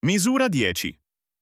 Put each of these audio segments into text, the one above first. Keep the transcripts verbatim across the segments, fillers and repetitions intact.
Misura dieci.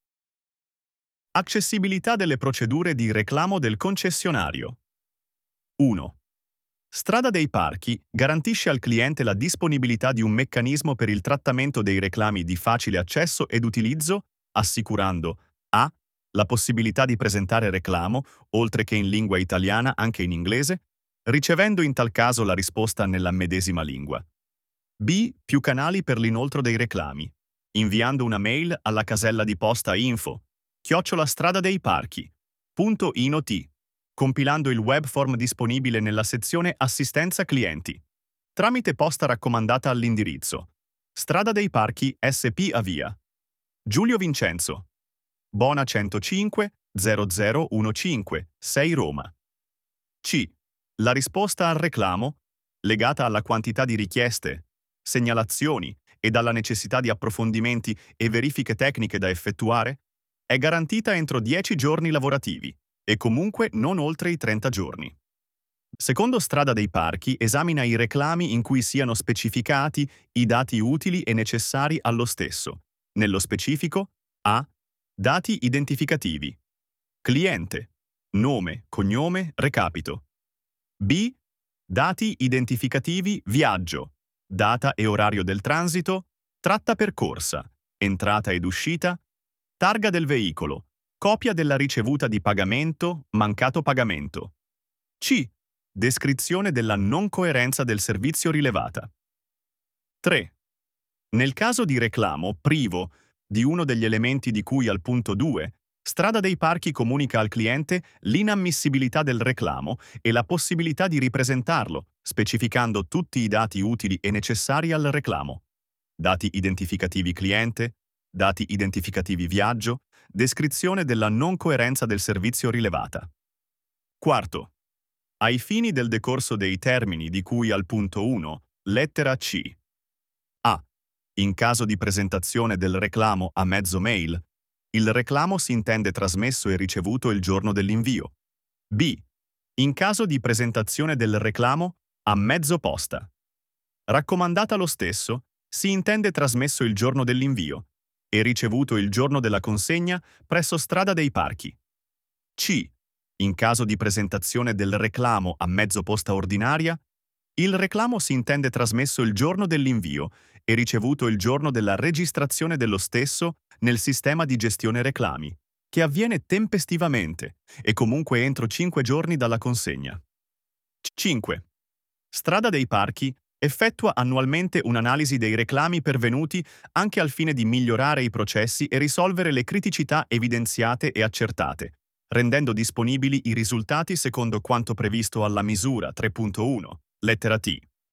Accessibilità delle procedure di reclamo del concessionario. uno. Strada dei Parchi garantisce al cliente la disponibilità di un meccanismo per il trattamento dei reclami di facile accesso ed utilizzo, assicurando a. La possibilità di presentare reclamo, oltre che in lingua italiana anche in inglese, ricevendo in tal caso la risposta nella medesima lingua. B. Più canali per l'inoltro dei reclami, inviando una mail alla casella di posta info, chiocciola strada dei parchi, punto inot, compilando il web form disponibile nella sezione Assistenza clienti, tramite posta raccomandata all'indirizzo Strada dei Parchi S P a via Giulio Vincenzo, Bona centocinque zero zero quindici sei Roma. C. La risposta al reclamo, legata alla quantità di richieste, segnalazioni e alla necessità di approfondimenti e verifiche tecniche da effettuare, è garantita entro dieci giorni lavorativi e comunque non oltre i trenta giorni. Secondo Strada dei Parchi esamina i reclami in cui siano specificati i dati utili e necessari allo stesso. Nello specifico, a. Dati identificativi. Cliente. Nome, cognome, recapito. B. Dati identificativi viaggio. Data e orario del transito, tratta percorsa, entrata ed uscita, targa del veicolo, copia della ricevuta di pagamento, mancato pagamento. C. Descrizione della non coerenza del servizio rilevata. tre. Nel caso di reclamo privo di uno degli elementi di cui al punto due, Strada dei Parchi comunica al cliente l'inammissibilità del reclamo e la possibilità di ripresentarlo, specificando tutti i dati utili e necessari al reclamo. Dati identificativi cliente, dati identificativi viaggio, descrizione della non coerenza del servizio rilevata. Quarto. Ai fini del decorso dei termini di cui al punto uno, lettera C. A. In caso di presentazione del reclamo a mezzo mail, il reclamo si intende trasmesso e ricevuto il giorno dell'invio. B. In caso di presentazione del reclamo a mezzo posta. Raccomandata lo stesso, si intende trasmesso il giorno dell'invio e ricevuto il giorno della consegna presso Strada dei Parchi. C. In caso di presentazione del reclamo a mezzo posta ordinaria, il reclamo si intende trasmesso il giorno dell'invio e ricevuto il giorno della registrazione dello stesso nel sistema di gestione reclami, che avviene tempestivamente e comunque entro cinque giorni dalla consegna. cinque. Strada dei Parchi effettua annualmente un'analisi dei reclami pervenuti anche al fine di migliorare i processi e risolvere le criticità evidenziate e accertate, rendendo disponibili i risultati secondo quanto previsto alla misura tre punto uno, lettera T.